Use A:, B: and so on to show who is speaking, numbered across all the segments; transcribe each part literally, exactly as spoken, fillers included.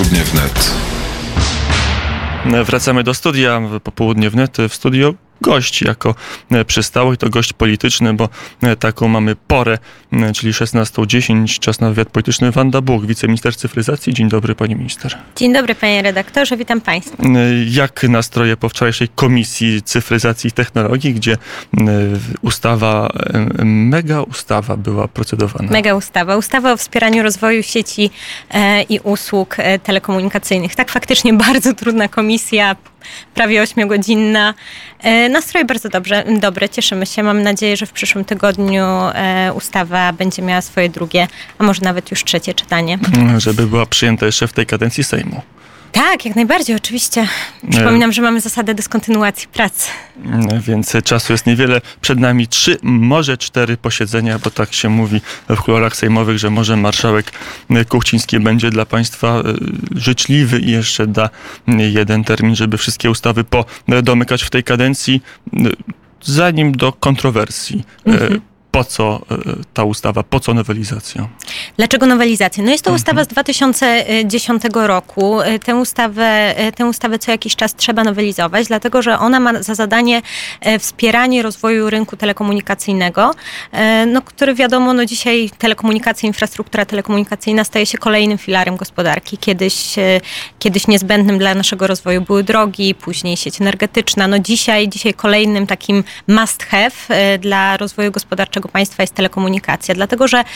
A: Popołudnie wnet.
B: Wracamy do studia. Popołudnie wnet. W studio gość jako przystało i to gość polityczny, bo taką mamy porę, czyli szesnasta dziesięć, czas na wywiad polityczny. Wanda Buch, wiceminister cyfryzacji. Dzień dobry, pani minister.
C: Dzień dobry, panie redaktorze, witam państwa.
B: Jak nastroje po wczorajszej Komisji Cyfryzacji i Technologii, gdzie ustawa, mega ustawa była procedowana?
C: Mega ustawa. Ustawa o wspieraniu rozwoju sieci e, i usług e, telekomunikacyjnych. Tak, faktycznie bardzo trudna komisja, prawie ośmiogodzinna. E, nastroje bardzo dobrze, dobre, cieszymy się. Mam nadzieję, że w przyszłym tygodniu e, ustawa będzie miała swoje drugie, a może nawet już trzecie czytanie.
B: Żeby była przyjęta jeszcze w tej kadencji Sejmu.
C: Tak, jak najbardziej, oczywiście. Przypominam, że mamy zasadę dyskontynuacji pracy.
B: Więc czasu jest niewiele. Przed nami trzy, może cztery posiedzenia, bo tak się mówi w kuluarach sejmowych, że może marszałek Kuchciński będzie dla państwa życzliwy i jeszcze da jeden termin, żeby wszystkie ustawy podomykać w tej kadencji, zanim do kontrowersji. Mhm. Po co ta ustawa? Po co nowelizacja?
C: Dlaczego nowelizacja? No jest to mhm. ustawa z dwa tysiące dziesiątego roku. Tę ustawę, tę ustawę co jakiś czas trzeba nowelizować, dlatego że ona ma za zadanie wspieranie rozwoju rynku telekomunikacyjnego, no, który wiadomo, no dzisiaj telekomunikacja, infrastruktura telekomunikacyjna staje się kolejnym filarem gospodarki. Kiedyś, kiedyś niezbędnym dla naszego rozwoju były drogi, później sieć energetyczna. No dzisiaj, dzisiaj kolejnym takim must have dla rozwoju gospodarczego państwa jest telekomunikacja, dlatego że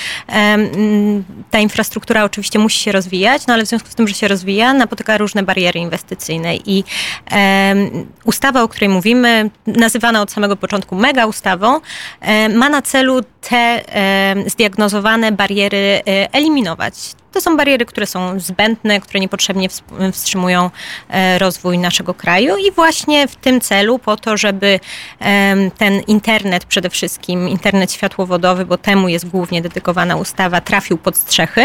C: um, ta infrastruktura oczywiście musi się rozwijać, no ale w związku z tym, że się rozwija, napotyka różne bariery inwestycyjne i um, ustawa, o której mówimy, nazywana od samego początku mega ustawą, um, ma na celu te um, zdiagnozowane bariery um, eliminować. To są bariery, które są zbędne, które niepotrzebnie wstrzymują rozwój naszego kraju i właśnie w tym celu, po to, żeby ten internet przede wszystkim, internet światłowodowy, bo temu jest głównie dedykowana ustawa, trafił pod strzechy,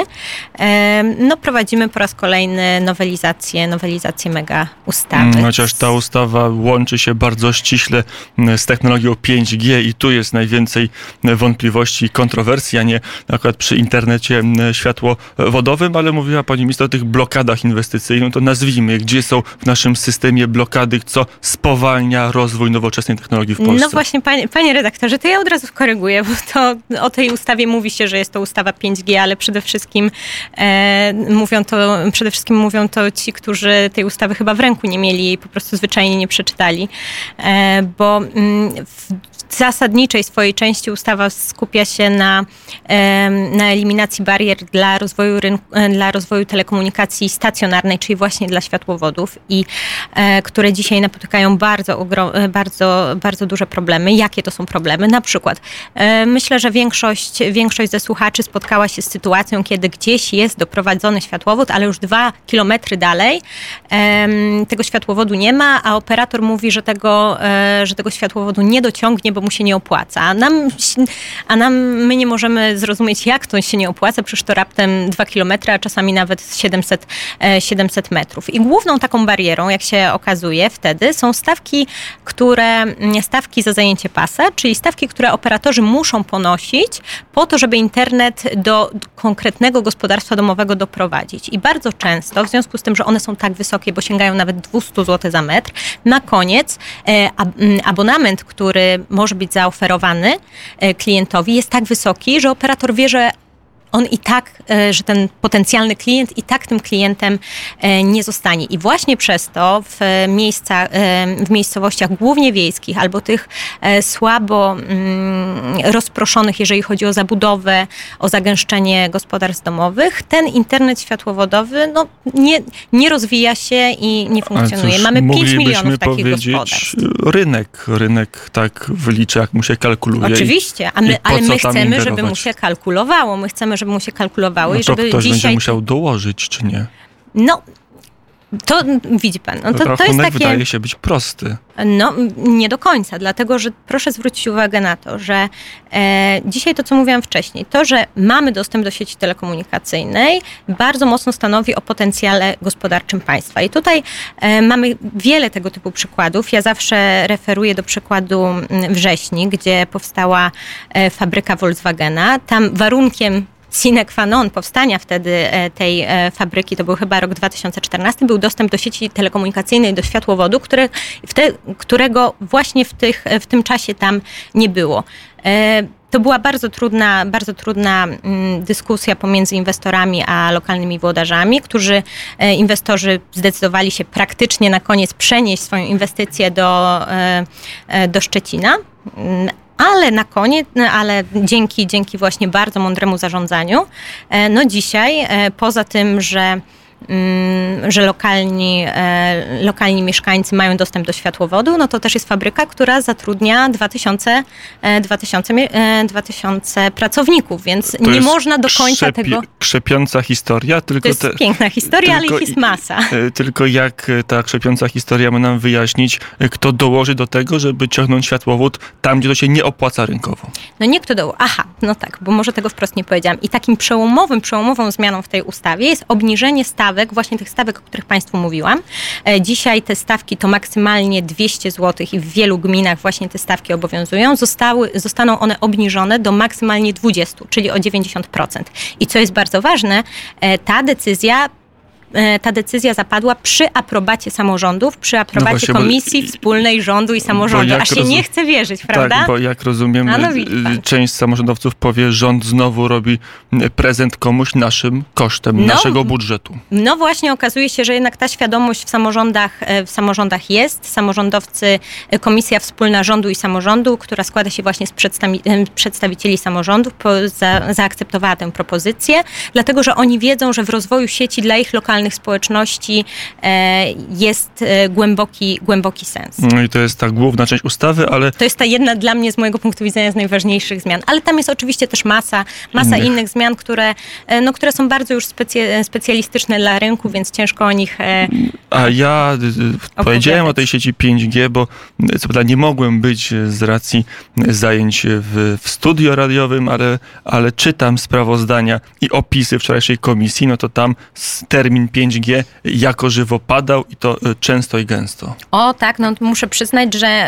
C: no prowadzimy po raz kolejny nowelizację, nowelizację mega ustawy.
B: Chociaż ta ustawa łączy się bardzo ściśle z technologią pięć G i tu jest najwięcej wątpliwości i kontrowersji, a nie na przykład przy internecie światłowodowym. Ale mówiła pani minister o tych blokadach inwestycyjnych, to nazwijmy, gdzie są w naszym systemie blokady, co spowalnia rozwój nowoczesnej technologii w Polsce.
C: No właśnie, panie, panie redaktorze, to ja od razu skoryguję, bo to o tej ustawie mówi się, że jest to ustawa pięć G, ale przede wszystkim e, mówią to, przede wszystkim mówią to ci, którzy tej ustawy chyba w ręku nie mieli i po prostu zwyczajnie nie przeczytali, e, bo mm, w zasadniczej swojej części ustawa skupia się na, na eliminacji barier dla rozwoju rynku, dla rozwoju telekomunikacji stacjonarnej, czyli właśnie dla światłowodów i które dzisiaj napotykają bardzo, ogrom, bardzo, bardzo duże problemy. Jakie to są problemy? Na przykład myślę, że większość, większość ze słuchaczy spotkała się z sytuacją, kiedy gdzieś jest doprowadzony światłowód, ale już dwa kilometry dalej tego światłowodu nie ma, a operator mówi, że tego, że tego światłowodu nie dociągnie, bo mu się nie opłaca. A nam, a nam my nie możemy zrozumieć, jak to się nie opłaca, przecież to raptem dwa kilometry, a czasami nawet siedemset, siedemset metrów. I główną taką barierą, jak się okazuje wtedy, są stawki, które, stawki za zajęcie pasa, czyli stawki, które operatorzy muszą ponosić po to, żeby internet do konkretnego gospodarstwa domowego doprowadzić. I bardzo często, w związku z tym, że one są tak wysokie, bo sięgają nawet dwieście złotych za metr, na koniec abonament, który może być zaoferowany klientowi, jest tak wysoki, że operator wie, że on i tak, że ten potencjalny klient i tak tym klientem nie zostanie. I właśnie przez to w, miejsca, w miejscowościach głównie wiejskich albo tych słabo rozproszonych, jeżeli chodzi o zabudowę, o zagęszczenie gospodarstw domowych, ten internet światłowodowy no, nie, nie rozwija się i nie funkcjonuje. Cóż, mamy pięć milionów takich gospodarstw.
B: Rynek, rynek tak wylicza, jak mu się kalkuluje.
C: Oczywiście, a my, ale my chcemy, żeby mu się kalkulowało. My chcemy, żeby mu się kalkulowało
B: no
C: i żeby
B: ktoś
C: dzisiaj...
B: będzie musiał dołożyć, czy nie?
C: No, to widzi pan. No, to, to jest takie...
B: wydaje się być prosty.
C: No, nie do końca, dlatego że proszę zwrócić uwagę na to, że e, dzisiaj to, co mówiłam wcześniej, to, że mamy dostęp do sieci telekomunikacyjnej, bardzo mocno stanowi o potencjale gospodarczym państwa. I tutaj e, mamy wiele tego typu przykładów. Ja zawsze referuję do przykładu Wrześni, gdzie powstała e, fabryka Volkswagena. Tam warunkiem sine qua non powstania wtedy tej fabryki, to był chyba rok dwa tysiące czternasty, był dostęp do sieci telekomunikacyjnej, do światłowodu, które, w te, którego właśnie w, tych, w tym czasie tam nie było. To była bardzo trudna, bardzo trudna dyskusja pomiędzy inwestorami a lokalnymi włodarzami, którzy inwestorzy zdecydowali się praktycznie na koniec przenieść swoją inwestycję do, do Szczecina. Ale na koniec, ale dzięki, dzięki właśnie bardzo mądremu zarządzaniu, no dzisiaj poza tym, że że lokalni, lokalni mieszkańcy mają dostęp do światłowodu, no to też jest fabryka, która zatrudnia dwa tysiące pracowników, więc nie można do końca
B: krzepi,
C: tego...
B: Krzepiąca historia. Tylko
C: to jest
B: te,
C: piękna historia, tylko, ale ich jest masa.
B: Tylko jak ta krzepiąca historia ma nam wyjaśnić, kto dołoży do tego, żeby ciągnąć światłowód tam, gdzie to się nie opłaca rynkowo?
C: No nie kto dołoży. Aha, no tak, bo może tego wprost nie powiedziałam. I takim przełomowym, przełomową zmianą w tej ustawie jest obniżenie stawek, właśnie tych stawek, o których Państwu mówiłam. Dzisiaj te stawki to maksymalnie dwieście złotych i w wielu gminach właśnie te stawki obowiązują. Zostały, zostaną one obniżone do maksymalnie dwadzieścia, czyli o dziewięćdziesiąt procent. I co jest bardzo ważne, ta decyzja Ta decyzja zapadła przy aprobacie samorządów, przy aprobacie no właśnie, Komisji bo, Wspólnej Rządu i Samorządu. Aż się rozum... nie chce wierzyć, prawda?
B: Tak, bo jak rozumiem, no, część samorządowców powie, rząd znowu robi prezent komuś naszym kosztem, no, naszego budżetu. No właśnie, okazuje się, że jednak ta świadomość w samorządach, w samorządach jest. Samorządowcy, Komisja Wspólna Rządu i Samorządu, która składa się właśnie z przedstawi- przedstawicieli samorządów, po, za, zaakceptowała tę propozycję, dlatego, że oni wiedzą, że w rozwoju sieci dla ich lokalnych społeczności jest głęboki, głęboki sens. No i to jest ta główna część ustawy, ale...
C: To jest ta jedna dla mnie z mojego punktu widzenia z najważniejszych zmian. Ale tam jest oczywiście też masa, masa innych, innych zmian, które, no, które są bardzo już specy, specjalistyczne dla rynku, więc ciężko o nich
B: A ja opowiadać. Powiedziałem o tej sieci pięć G, bo co prawda nie mogłem być z racji zajęć w, w studio radiowym, ale, ale czytam sprawozdania i opisy wczorajszej komisji, no to tam termin pięć G jako żywo padał i to często i gęsto.
C: O tak, no muszę przyznać, że,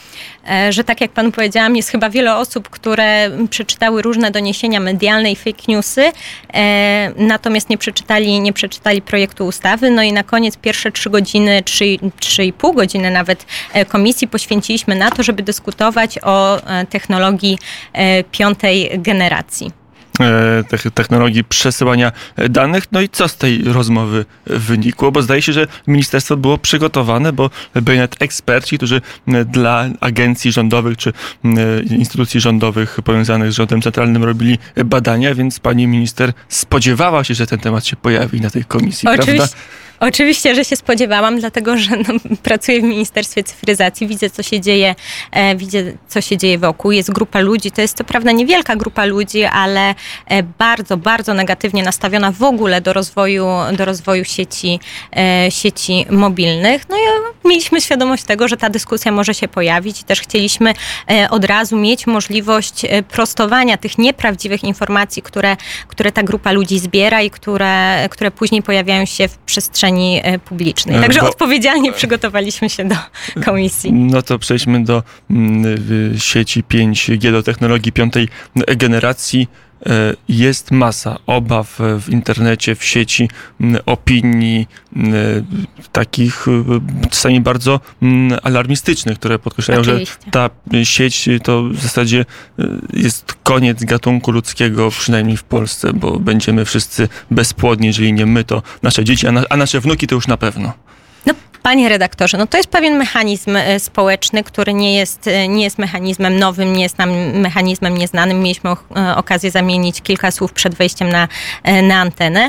C: że tak jak panu powiedziałam, jest chyba wiele osób, które przeczytały różne doniesienia medialne i fake newsy, natomiast nie przeczytali, nie przeczytali projektu ustawy. No i na koniec pierwsze trzy godziny, trzy i pół godziny nawet komisji poświęciliśmy na to, żeby dyskutować o technologii piątej generacji.
B: Technologii przesyłania danych. No i co z tej rozmowy wynikło? Bo zdaje się, że ministerstwo było przygotowane, bo byli nawet eksperci, którzy dla agencji rządowych czy instytucji rządowych powiązanych z rządem centralnym robili badania, więc pani minister spodziewała się, że ten temat się pojawi na tej komisji,
C: Oczywiście.
B: prawda?
C: Oczywiście, że się spodziewałam, dlatego że no, pracuję w Ministerstwie Cyfryzacji, widzę, co się dzieje, e, widzę, co się dzieje wokół. Jest grupa ludzi, to jest co prawda niewielka grupa ludzi, ale e, bardzo, bardzo negatywnie nastawiona w ogóle do rozwoju, do rozwoju sieci, e, sieci mobilnych. No i mieliśmy świadomość tego, że ta dyskusja może się pojawić i też chcieliśmy e, od razu mieć możliwość e, prostowania tych nieprawdziwych informacji, które, które ta grupa ludzi zbiera i które, które później pojawiają się w przestrzeni publicznej. Także Bo, odpowiedzialnie przygotowaliśmy się do komisji.
B: No to przejdźmy do y, sieci pięć G, do technologii piątej generacji. Jest masa obaw w internecie, w sieci, opinii takich czasami bardzo alarmistycznych, które podkreślają, Oczywiście. że ta sieć to w zasadzie jest koniec gatunku ludzkiego, przynajmniej w Polsce, bo będziemy wszyscy bezpłodni, jeżeli nie my, to nasze dzieci, a, na, a nasze wnuki to już na pewno.
C: No, panie redaktorze, no to jest pewien mechanizm społeczny, który nie jest, nie jest mechanizmem nowym, nie jest nam mechanizmem nieznanym. Mieliśmy okazję zamienić kilka słów przed wejściem na, na antenę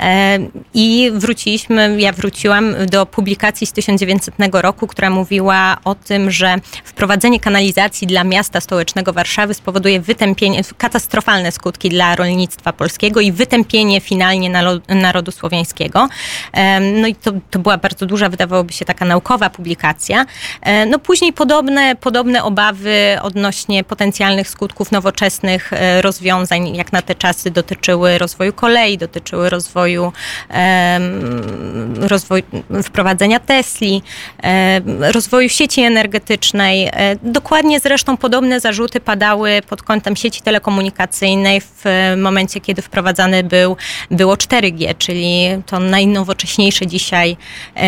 C: i wróciliśmy, ja wróciłam do publikacji z tysiąc dziewięćsetnego roku, która mówiła o tym, że wprowadzenie kanalizacji dla miasta stołecznego Warszawy spowoduje wytępienie, katastrofalne skutki dla rolnictwa polskiego i wytępienie finalnie narodu słowiańskiego. No i to, to była bardzo duża, wydawało ukazałoby się taka naukowa publikacja. No później podobne, podobne obawy odnośnie potencjalnych skutków nowoczesnych rozwiązań, jak na te czasy dotyczyły rozwoju kolei, dotyczyły rozwoju, rozwoju wprowadzenia Tesli, rozwoju sieci energetycznej. Dokładnie zresztą podobne zarzuty padały pod kątem sieci telekomunikacyjnej w momencie, kiedy wprowadzany był, było cztery G, czyli to najnowocześniejsze dzisiaj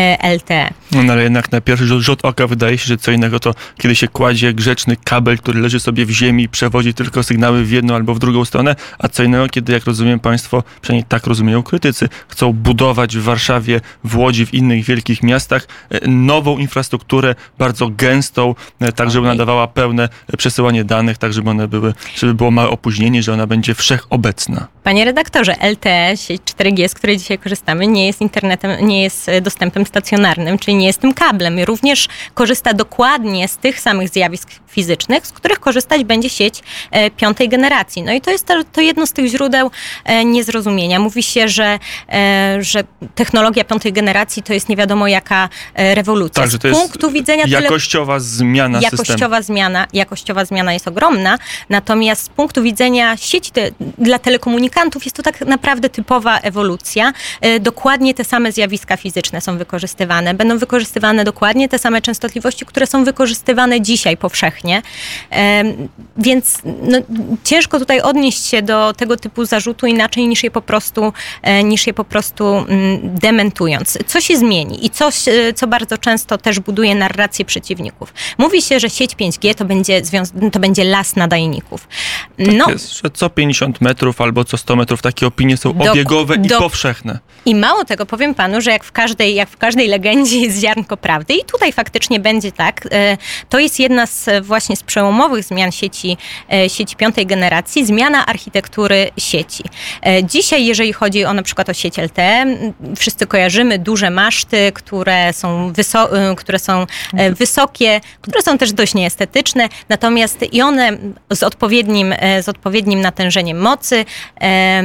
C: L T E.
B: No ale jednak na pierwszy rzut, rzut oka wydaje się, że co innego to kiedy się kładzie grzeczny kabel, który leży sobie w ziemi i przewodzi tylko sygnały w jedną albo w drugą stronę, a co innego, kiedy, jak rozumiem, państwo, przynajmniej tak rozumieją krytycy, chcą budować w Warszawie, w Łodzi, w innych wielkich miastach nową infrastrukturę, bardzo gęstą, tak żeby ona dawała pełne przesyłanie danych, tak żeby one były, żeby było małe opóźnienie, że ona będzie wszechobecna.
C: Panie redaktorze, L T E, sieć cztery G, z której dzisiaj korzystamy, nie jest internetem, nie jest dostępem stacjonarnym, czyli nie jest tym kablem. Również korzysta dokładnie z tych samych zjawisk fizycznych, z których korzystać będzie sieć e, piątej generacji. No i to jest to, to jedno z tych źródeł e, niezrozumienia. Mówi się, że, e, że technologia piątej generacji to jest nie wiadomo jaka e, rewolucja.
B: Tak, że to
C: z punktu
B: jest
C: widzenia
B: jakościowa tele... zmiana
C: jakościowa
B: systemu.
C: Zmiana, jakościowa zmiana jest ogromna, natomiast z punktu widzenia sieci te, dla telekomunikantów jest to tak naprawdę typowa ewolucja. E, dokładnie te same zjawiska fizyczne są wykorzystywane. Będą wykorzystywane dokładnie te same częstotliwości, które są wykorzystywane dzisiaj powszechnie. E, więc no, ciężko tutaj odnieść się do tego typu zarzutu inaczej niż je po prostu, e, niż je po prostu mm, dementując. Co się zmieni i coś, co bardzo często też buduje narrację przeciwników. Mówi się, że sieć pięć G to będzie, związ- to będzie las nadajników.
B: No, tak jest, że co pięćdziesiąt metrów albo co sto metrów takie opinie są do, obiegowe do, i powszechne.
C: I mało tego, powiem panu, że jak w każdej, jak w każdej legendzie jest ziarnko prawdy i tutaj faktycznie będzie tak. To jest jedna z właśnie z przełomowych zmian sieci, sieci piątej generacji, zmiana architektury sieci. Dzisiaj, jeżeli chodzi o na przykład o sieć L T E, wszyscy kojarzymy duże maszty, które są, wyso- które są wysokie, które są też dość nieestetyczne, natomiast i one z odpowiednim, z odpowiednim natężeniem mocy em,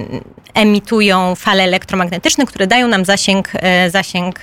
C: emitują fale elektromagnetyczne, które dają nam zasięg, zasięg,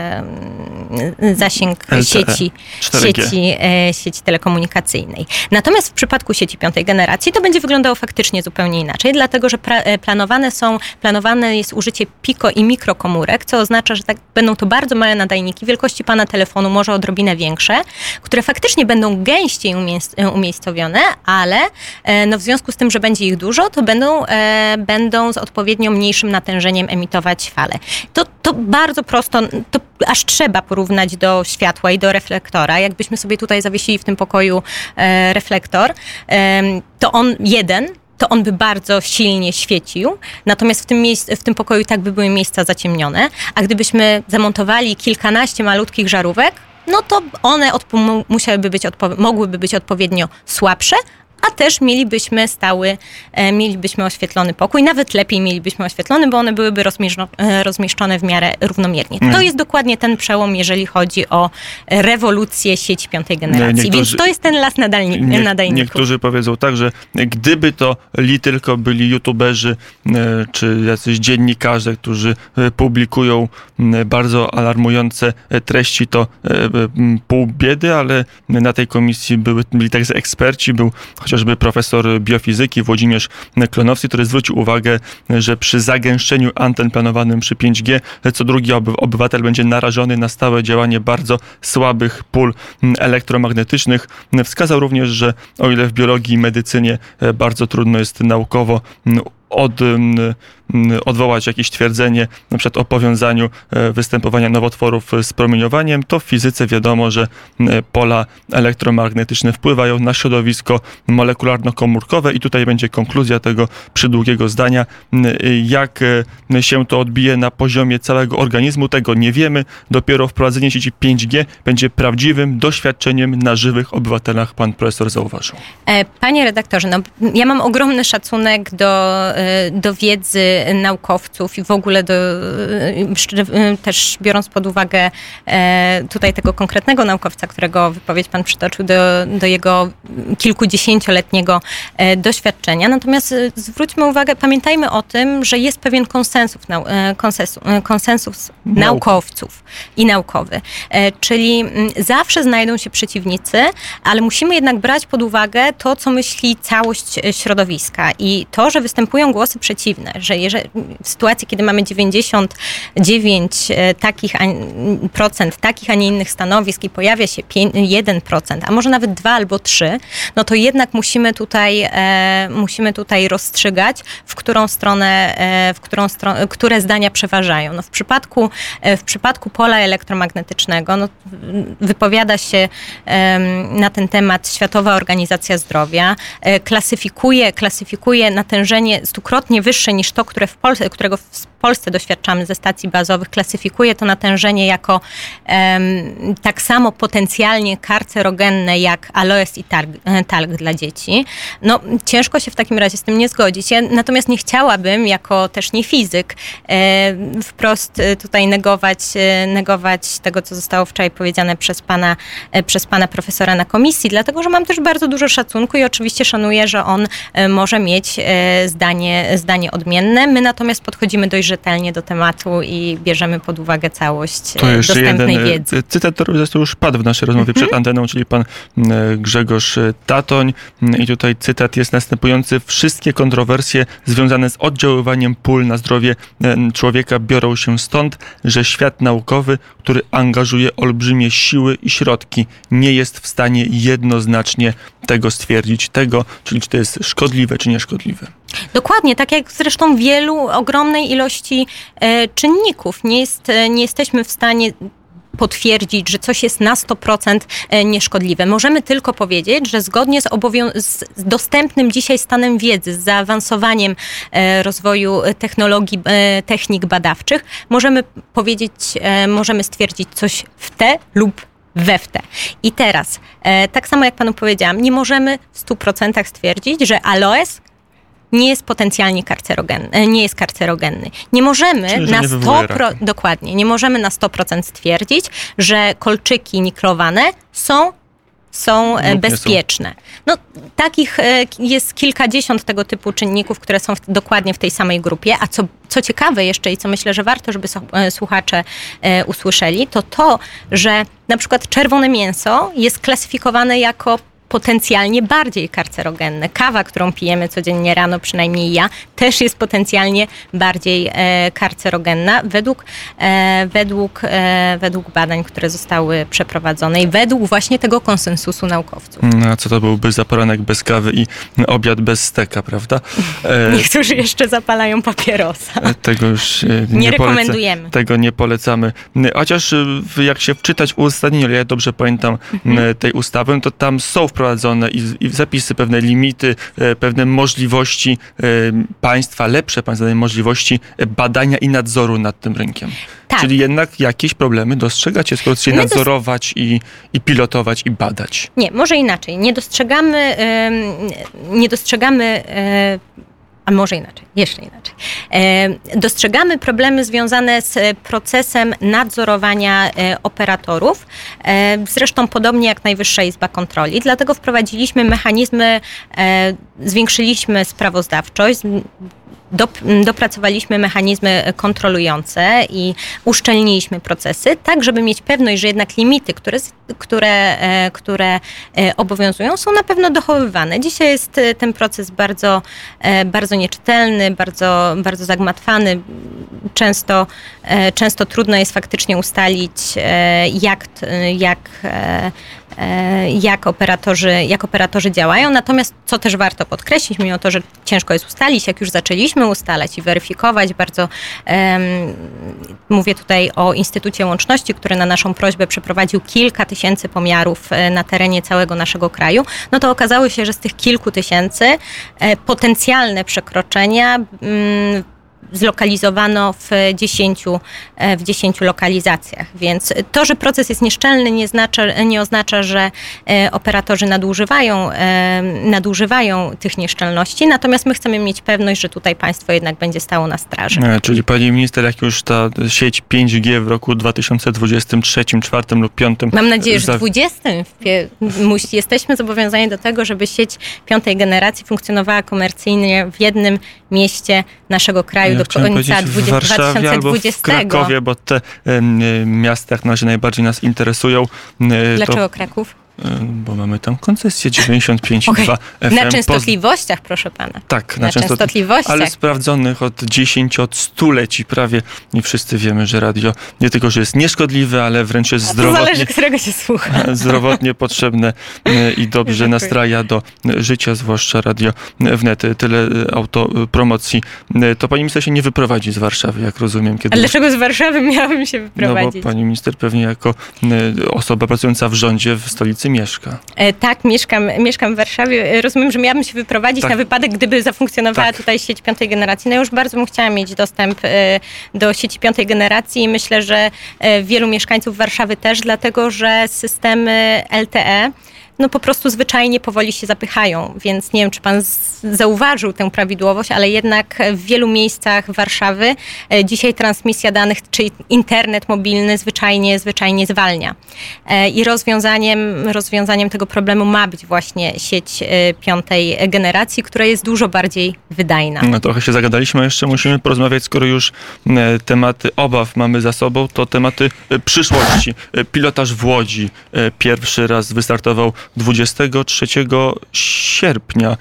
C: zasięg sieci, sieci, sieci telekomunikacyjnej. Natomiast w przypadku sieci piątej generacji to będzie wyglądało faktycznie zupełnie inaczej, dlatego że pra- planowane są, planowane jest użycie piko i mikrokomórek, co oznacza, że tak, będą to bardzo małe nadajniki wielkości pana telefonu, może odrobinę większe, które faktycznie będą gęściej umiejs- umiejscowione, ale no, w związku z tym, że będzie ich dużo, to będą, e, będą z odpowiednio mniejszym natężeniem emitować fale. To, to bardzo prosto, to aż trzeba porównać do światła i do reflektora. Jakbyśmy sobie tutaj zawiesili w tym pokoju e, reflektor, e, to on jeden, to on by bardzo silnie świecił, natomiast w tym, miejsc- w tym pokoju tak by były miejsca zaciemnione, a gdybyśmy zamontowali kilkanaście malutkich żarówek, no to one odpo- musiałyby być odpo- mogłyby być odpowiednio słabsze, a też mielibyśmy stały, e, mielibyśmy oświetlony pokój, nawet lepiej mielibyśmy oświetlony, bo one byłyby rozmieszczo- e, rozmieszczone w miarę równomiernie. To jest dokładnie ten przełom, jeżeli chodzi o rewolucję sieci piątej generacji, niektórzy, więc to jest ten las nadajni- nie, nadajników.
B: Niektórzy powiedzą tak, że gdyby to li tylko byli youtuberzy e, czy jacyś dziennikarze, którzy e, publikują e, bardzo alarmujące treści, to e, pół biedy, ale na tej komisji były, byli także eksperci, był chociażby profesor biofizyki Włodzimierz Klonowski, który zwrócił uwagę, że przy zagęszczeniu anten planowanym przy pięć G co drugi obywatel będzie narażony na stałe działanie bardzo słabych pól elektromagnetycznych. Wskazał również, że o ile w biologii i medycynie bardzo trudno jest naukowo od, odwołać jakieś twierdzenie, na przykład o powiązaniu występowania nowotworów z promieniowaniem, to w fizyce wiadomo, że pola elektromagnetyczne wpływają na środowisko molekularno-komórkowe i tutaj będzie konkluzja tego przydługiego zdania. Jak się to odbije na poziomie całego organizmu, tego nie wiemy. Dopiero wprowadzenie sieci pięć G będzie prawdziwym doświadczeniem na żywych obywatelach, pan profesor zauważył.
C: Panie redaktorze, no, ja mam ogromny szacunek do do wiedzy naukowców i w ogóle do, też biorąc pod uwagę tutaj tego konkretnego naukowca, którego wypowiedź pan przytoczył, do, do jego kilkudziesięcioletniego doświadczenia. Natomiast zwróćmy uwagę, pamiętajmy o tym, że jest pewien konsensus, konsensus, konsensus naukowców i naukowy. Czyli zawsze znajdą się przeciwnicy, ale musimy jednak brać pod uwagę to, co myśli całość środowiska i to, że występują głosy przeciwne, że jeżeli, w sytuacji, kiedy mamy dziewięćdziesiąt dziewięć takich, a, procent takich, a nie innych stanowisk i pojawia się jeden procent, a może nawet dwa albo trzy, no to jednak musimy tutaj, e, musimy tutaj rozstrzygać, w którą stronę, e, w którą stronę, które zdania przeważają. No w przypadku, e, w przypadku pola elektromagnetycznego, no, wypowiada się e, na ten temat Światowa Organizacja Zdrowia, e, klasyfikuje, klasyfikuje natężenie stukrotnie wyższe niż to, które w Polsce, którego w Polsce doświadczamy ze stacji bazowych, klasyfikuje to natężenie jako um, tak samo potencjalnie karcerogenne jak aloes i talg, talg dla dzieci. No ciężko się w takim razie z tym nie zgodzić. Ja natomiast nie chciałabym, jako też nie fizyk, e, wprost tutaj negować, negować tego, co zostało wczoraj powiedziane przez pana, e, przez pana profesora na komisji, dlatego, że mam też bardzo dużo szacunku i oczywiście szanuję, że on e, może mieć e, zdanie, zdanie odmienne. My natomiast podchodzimy dość rzetelnie do tematu i bierzemy pod uwagę całość
B: to jeszcze
C: dostępnej
B: jeden
C: wiedzy.
B: Cytat, który zresztą już padł w naszej rozmowie mm-hmm. przed anteną, czyli pan Grzegorz Tatoń. I tutaj cytat jest następujący. Wszystkie kontrowersje związane z oddziaływaniem pól na zdrowie człowieka biorą się stąd, że świat naukowy, który angażuje olbrzymie siły i środki, nie jest w stanie jednoznacznie tego stwierdzić, tego, czyli czy to jest szkodliwe, czy nieszkodliwe.
C: Dokładnie, tak jak zresztą wielu, ogromnej ilości e, czynników. Nie, jest, e, nie jesteśmy w stanie potwierdzić, że coś jest na sto procent nieszkodliwe. Możemy tylko powiedzieć, że zgodnie z, obowią- z dostępnym dzisiaj stanem wiedzy, z zaawansowaniem e, rozwoju technologii, e, technik badawczych, możemy powiedzieć, e, możemy stwierdzić coś w te lub we w te. I teraz, e, tak samo jak panu powiedziałam, nie możemy w stu procentach stwierdzić, że aloes nie jest potencjalnie karcerogenny, nie jest karcerogenny. Nie możemy
B: Czyli,
C: na
B: nie
C: sto procent, dokładnie, nie możemy na sto procent stwierdzić, że kolczyki niklowane są są lub bezpieczne. Są. No, takich jest kilkadziesiąt tego typu czynników, które są w, dokładnie w tej samej grupie, a co, co ciekawe jeszcze i co myślę, że warto, żeby słuchacze e, usłyszeli, to to, że na przykład czerwone mięso jest klasyfikowane jako potencjalnie bardziej karcerogenne. Kawa, którą pijemy codziennie rano, przynajmniej ja, też jest potencjalnie bardziej e, karcerogenna według, e, według, e, według badań, które zostały przeprowadzone i według właśnie tego konsensusu naukowców.
B: No, a co to byłby za poranek bez kawy i obiad bez steka, prawda? E,
C: Niektórzy jeszcze zapalają papierosa.
B: Tego już nie,
C: nie
B: poleca,
C: rekomendujemy.
B: Tego nie polecamy. Chociaż jak się wczytać uzasadnienie, ja dobrze pamiętam mhm. tej ustawy, to tam są wprowadzone I, i zapisy, pewne limity, pewne możliwości państwa, lepsze państwa możliwości badania i nadzoru nad tym rynkiem. Tak. Czyli jednak jakieś problemy dostrzegacie, skoro chcecie nadzorować dos- i, i pilotować i badać.
C: Nie, może inaczej. Nie dostrzegamy, yy, nie dostrzegamy yy, a może inaczej, jeszcze inaczej. E, dostrzegamy problemy związane z procesem nadzorowania e, operatorów, e, zresztą podobnie jak Najwyższa Izba Kontroli, dlatego wprowadziliśmy mechanizmy, e, zwiększyliśmy sprawozdawczość, Do, dopracowaliśmy mechanizmy kontrolujące i uszczelniliśmy procesy, tak żeby mieć pewność, że jednak limity, które, które, które obowiązują, są na pewno dochowywane. Dzisiaj jest ten proces bardzo, bardzo nieczytelny, bardzo, bardzo zagmatwany. Często, często trudno jest faktycznie ustalić, jak, jak jak operatorzy, jak operatorzy działają. Natomiast co też warto podkreślić, mimo to, że ciężko jest ustalić, jak już zaczęliśmy ustalać i weryfikować, bardzo um, mówię tutaj o Instytucie Łączności, który na naszą prośbę przeprowadził kilka tysięcy pomiarów na terenie całego naszego kraju, no to okazało się, że z tych kilku tysięcy e, potencjalne przekroczenia mm, zlokalizowano w dziesięciu, w dziesięciu lokalizacjach. Więc to, że proces jest nieszczelny, nie, znaczy, nie oznacza, że operatorzy nadużywają, nadużywają tych nieszczelności, natomiast my chcemy mieć pewność, że tutaj państwo jednak będzie stało na straży.
B: Czyli pani minister, jak już ta sieć pięć G w roku dwa tysiące dwudziestym trzecim, czwartym lub piątym...
C: Mam nadzieję, że w dwudziestym jesteśmy zobowiązani do tego, żeby sieć piątej generacji funkcjonowała komercyjnie w jednym mieście naszego kraju ja do końca dwa tysiące dwudziestego.
B: Albo w Krakowie, bo te y, miasta jak na razie najbardziej nas interesują.
C: Y, Dlaczego to... Kraków?
B: Bo mamy tam koncesję dziewięćdziesiąt pięć przecinek dwa
C: okay. F M. Na częstotliwościach, Poz... proszę pana.
B: Tak,
C: na, na częstotliwościach.
B: Ale sprawdzonych od dziesięciu, od stuleci prawie. Nie wszyscy wiemy, że radio nie tylko, że jest nieszkodliwe, ale wręcz jest zdrowotnie...
C: zależy, którego się słucha.
B: Zdrowotnie potrzebne i dobrze nastraja do życia, zwłaszcza radio wnet. Tyle autopromocji. To pani minister się nie wyprowadzi z Warszawy, jak rozumiem. Kiedy...
C: Ale dlaczego z Warszawy miałabym się wyprowadzić?
B: No bo pani minister pewnie jako osoba pracująca w rządzie w stolicy mieszka.
C: E, tak, mieszkam, mieszkam w Warszawie. Rozumiem, że miałabym się wyprowadzić tak. na wypadek, gdyby zafunkcjonowała tak. tutaj sieć piątej generacji. No już bardzo bym chciała mieć dostęp e, do sieci piątej generacji i myślę, że e, wielu mieszkańców Warszawy też, dlatego że systemy L T E no po prostu zwyczajnie powoli się zapychają, więc nie wiem, czy pan z- zauważył tę prawidłowość, ale jednak w wielu miejscach Warszawy e, dzisiaj transmisja danych, czyli internet mobilny zwyczajnie, zwyczajnie zwalnia. E, I rozwiązaniem, rozwiązaniem tego problemu ma być właśnie sieć e, piątej generacji, która jest dużo bardziej wydajna.
B: No, trochę się zagadaliśmy, jeszcze musimy porozmawiać, skoro już e, tematy obaw mamy za sobą, to tematy e, przyszłości. E, pilotaż w Łodzi e, pierwszy raz wystartował dwudziestego trzeciego sierpnia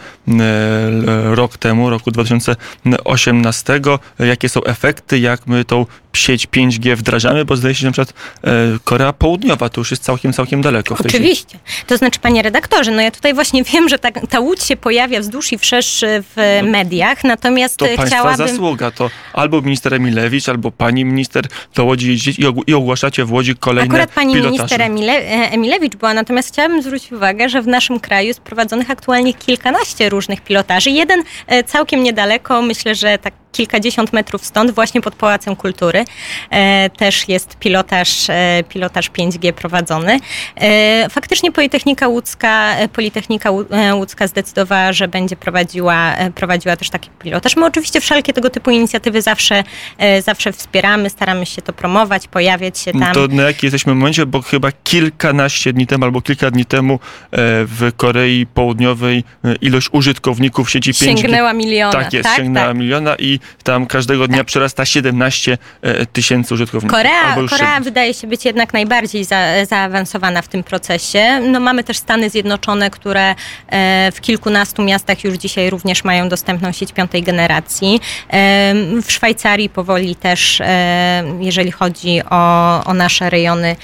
B: rok temu, roku dwa tysiące osiemnastego. Jakie są efekty, jak my tą sieć pięć G wdrażamy, bo zdaje się, że na przykład Korea Południowa to już jest całkiem, całkiem daleko. W tej
C: Oczywiście.
B: sieci.
C: To znaczy, panie redaktorze, no ja tutaj właśnie wiem, że ta, ta łódź się pojawia wzdłuż i wszerz w no, mediach, natomiast
B: to
C: chciałabym...
B: To państwa zasługa, to albo minister Emilewicz, albo pani minister do Łodzi jeździć i, og- i ogłaszacie w Łodzi kolejne
C: Akurat pani
B: pilotaże.
C: minister Emile- Emilewicz była, natomiast chciałabym zwrócić uwagę, że w naszym kraju jest prowadzonych aktualnie kilkanaście różnych pilotaży. Jeden całkiem niedaleko, myślę, że tak kilkadziesiąt metrów stąd, właśnie pod Pałacem Kultury. E, też jest pilotaż, e, pilotaż pięć G prowadzony. E, faktycznie Politechnika Łódzka, Politechnika Łódzka zdecydowała, że będzie prowadziła, prowadziła też taki pilotaż. My oczywiście wszelkie tego typu inicjatywy zawsze, e, zawsze wspieramy, staramy się to promować, pojawiać się tam.
B: To na jakim jesteśmy momencie, bo chyba kilkanaście dni temu albo kilka dni temu w Korei Południowej ilość użytkowników sieci pięć G
C: sięgnęła miliona.
B: Tak jest,
C: tak,
B: sięgnęła
C: tak.
B: miliona i tam każdego dnia tak. przerasta siedemnaście tysięcy użytkowników.
C: Korea, Korea wydaje się być jednak najbardziej za, zaawansowana w tym procesie. No, mamy też Stany Zjednoczone, które w kilkunastu miastach już dzisiaj również mają dostępną sieć piątej generacji. W Szwajcarii powoli też, jeżeli chodzi o, o nasze rejony,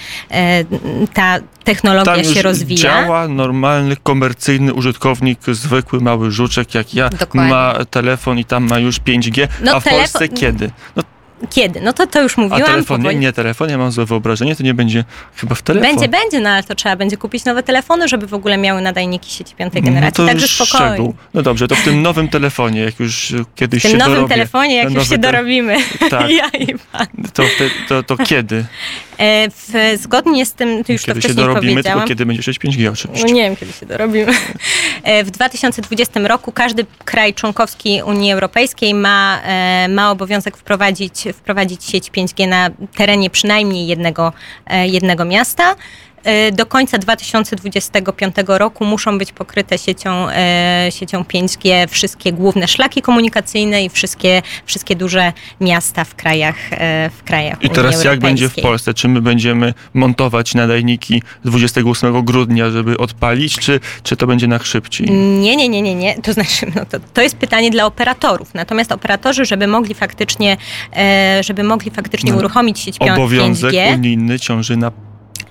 C: ta technologia
B: tam
C: się rozwija.
B: Działa normalny, komercyjny użytkownik, zwykły mały żuczek jak ja, Dokładnie. ma telefon i tam ma już pięć G, no, a w telefon... Polsce kiedy? No,
C: Kiedy? No to to już mówiłam.
B: A telefon, nie, nie telefon, ja mam złe wyobrażenie, to nie będzie chyba w telefonie.
C: Będzie, będzie, no ale to trzeba będzie kupić nowe telefony, żeby w ogóle miały nadajniki sieci piątej generacji, no także spokojnie. Szczegół.
B: No dobrze, to w tym nowym telefonie, jak już kiedyś się dorobię.
C: W tym nowym telefonie, jak już się dorobimy.
B: Tak.
C: Ja i pan. To,
B: to, to, to kiedy?
C: E, w, zgodnie z tym, to już
B: kiedy
C: to wcześniej
B: się dorobimy,
C: powiedziałam.
B: tylko kiedy będzie sieć pięć G oczywiście.
C: No nie wiem, kiedy się dorobimy. E, w dwa tysiące dwudziestym roku każdy kraj członkowski Unii Europejskiej ma, e, ma obowiązek wprowadzić, wprowadzić sieć pięć G na terenie przynajmniej jednego, e, jednego miasta. Do końca dwa tysiące dwudziestego piątego roku muszą być pokryte siecią, e, siecią pięć G wszystkie główne szlaki komunikacyjne i wszystkie, wszystkie duże miasta w krajach, e, w krajach
B: I teraz jak będzie w Polsce? Czy my będziemy montować nadajniki dwudziestego ósmego grudnia, żeby odpalić, czy, czy to będzie na szybciej?
C: Nie, nie, nie, nie, nie. To znaczy, no to, to jest pytanie dla operatorów. Natomiast operatorzy, żeby mogli faktycznie, e, żeby mogli faktycznie no, uruchomić sieć pięć G...
B: Obowiązek unijny ciąży na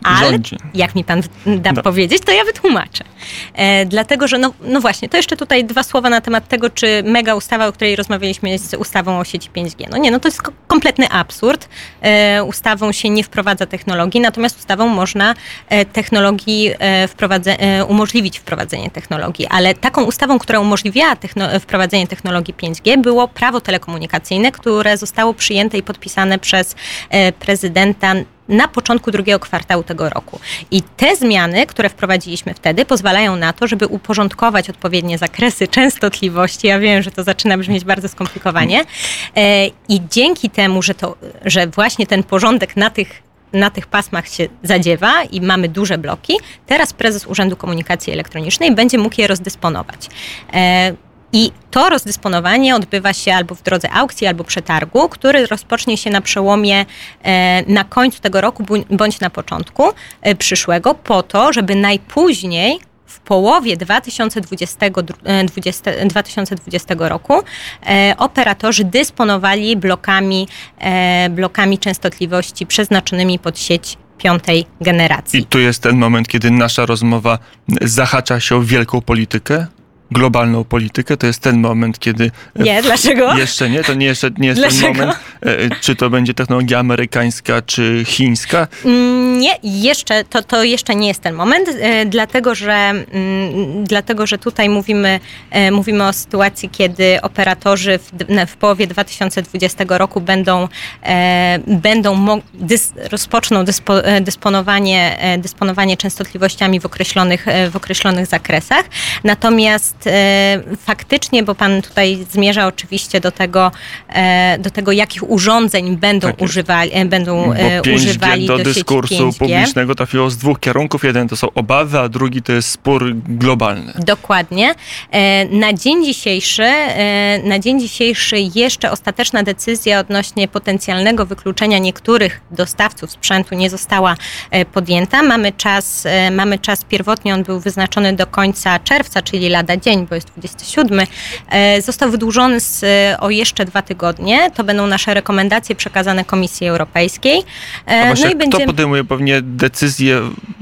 C: Ale
B: rządzi.
C: jak mi pan da no. powiedzieć, to ja wytłumaczę. E, dlatego, że no, no właśnie, to jeszcze tutaj dwa słowa na temat tego, czy mega ustawa, o której rozmawialiśmy, jest ustawą o sieci pięć G. No nie, no to jest kompletny absurd. E, ustawą się nie wprowadza technologii, natomiast ustawą można e, technologii e, wprowadze, e, umożliwić wprowadzenie technologii, ale taką ustawą, która umożliwiała techno, wprowadzenie technologii pięć G, było prawo telekomunikacyjne, które zostało przyjęte i podpisane przez e, prezydenta na początku drugiego kwartału tego roku. I te zmiany, które wprowadziliśmy wtedy, pozwalają na to, żeby uporządkować odpowiednie zakresy częstotliwości. Ja wiem, że to zaczyna brzmieć bardzo skomplikowanie. I dzięki temu, że, to, że właśnie ten porządek na tych na tych pasmach się zadziewa i mamy duże bloki, teraz prezes Urzędu Komunikacji Elektronicznej będzie mógł je rozdysponować. I to rozdysponowanie odbywa się albo w drodze aukcji, albo przetargu, który rozpocznie się na przełomie na końcu tego roku, bądź na początku przyszłego, po to, żeby najpóźniej w połowie dwa tysiące dwudziestego roku operatorzy dysponowali blokami, blokami częstotliwości przeznaczonymi pod sieć piątej generacji.
B: I tu jest ten moment, kiedy nasza rozmowa zahacza się o wielką politykę? Globalną politykę, to jest ten moment, kiedy...
C: Nie, dlaczego?
B: Jeszcze nie, to nie, jeszcze, nie jest dlaczego? ten moment. Czy to będzie technologia amerykańska, czy chińska?
C: Nie, jeszcze, to, to jeszcze nie jest ten moment, dlatego że, dlatego, że tutaj mówimy, mówimy o sytuacji, kiedy operatorzy w, w połowie dwa tysiące dwudziestego roku będą, będą dys, rozpoczną dyspo, dysponowanie, dysponowanie częstotliwościami w określonych, w określonych zakresach. Natomiast faktycznie, bo pan tutaj zmierza oczywiście do tego, do tego jakich urządzeń będą tak używali, będą używali do, do dyskursu sieci pięć G.
B: publicznego trafiło z dwóch kierunków. Jeden to są obawy, a drugi to jest spór globalny.
C: Dokładnie. Na dzień dzisiejszy, na dzień dzisiejszy jeszcze ostateczna decyzja odnośnie potencjalnego wykluczenia niektórych dostawców sprzętu nie została podjęta. Mamy czas, mamy czas pierwotnie, on był wyznaczony do końca czerwca, czyli lada dzień, bo jest dwudziesty siódmy. Został wydłużony z, o jeszcze dwa tygodnie. To będą nasze rekomendacje przekazane Komisji Europejskiej.
B: A właśnie, no i będzie... Kto podejmuje pewnie decyzję,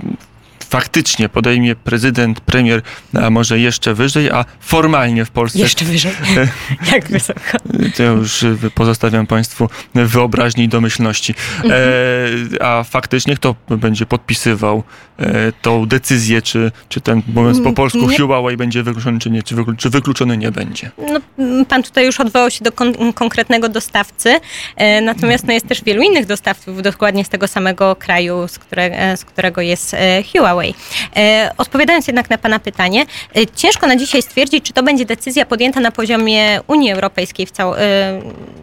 B: faktycznie podejmie prezydent, premier, a może jeszcze wyżej, a formalnie w Polsce...
C: Jeszcze wyżej? Jak wysoko?
B: To ja już pozostawiam państwu wyobraźni i domyślności. Mhm. E, a faktycznie kto będzie podpisywał e, tą decyzję, czy, czy ten, mówiąc po polsku, nie. Huawei będzie wykluczony, czy nie, czy, wyklu, czy wykluczony nie będzie? No,
C: pan tutaj już odwołał się do kon- konkretnego dostawcy, e, natomiast no, jest też wielu innych dostawców, dokładnie z tego samego kraju, z, które, z którego jest e, Huawei. E, odpowiadając jednak na pana pytanie, e, ciężko na dzisiaj stwierdzić, czy to będzie decyzja podjęta na poziomie Unii Europejskiej w cał- e,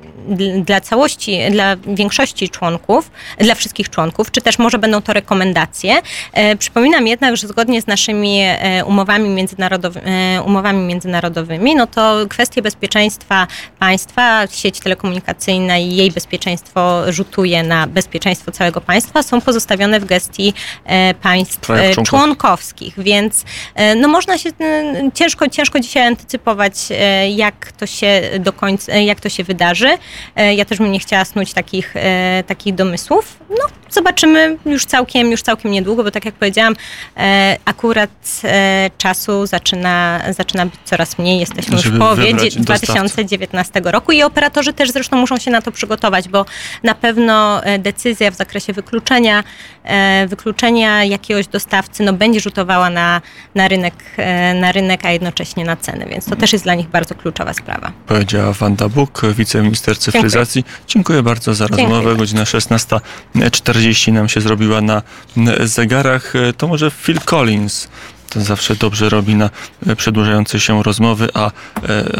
C: dla całości, dla większości członków, dla wszystkich członków, czy też może będą to rekomendacje. E, przypominam jednak, że zgodnie z naszymi e, umowami, międzynarodowy, e, umowami międzynarodowymi, no to kwestie bezpieczeństwa państwa, sieć telekomunikacyjna i jej bezpieczeństwo rzutuje na bezpieczeństwo całego państwa, są pozostawione w gestii e, państw e, członkowskich, więc e, no można się e, ciężko, ciężko dzisiaj antycypować, e, jak to się do końca, jak to się wydarzy. Ja też bym nie chciała snuć takich, e, takich domysłów. No, zobaczymy już całkiem, już całkiem niedługo, bo tak jak powiedziałam, e, akurat e, czasu zaczyna, zaczyna być coraz mniej. Jesteśmy już w połowie dwa tysiące dziewiętnastego roku i operatorzy też zresztą muszą się na to przygotować, bo na pewno decyzja w zakresie wykluczenia, e, wykluczenia jakiegoś dostawcy no, będzie rzutowała na, na, rynek, e, na rynek, a jednocześnie na ceny, więc to też jest dla nich bardzo kluczowa sprawa.
B: Powiedziała Wanda Buk, wiceminister cyfryzacji. Dziękuję, Dziękuję bardzo za rozmowę. Dziękuję. Godzina szesnasta czterdzieści nam się zrobiła na zegarach. To może Phil Collins to zawsze dobrze robi na przedłużające się rozmowy, a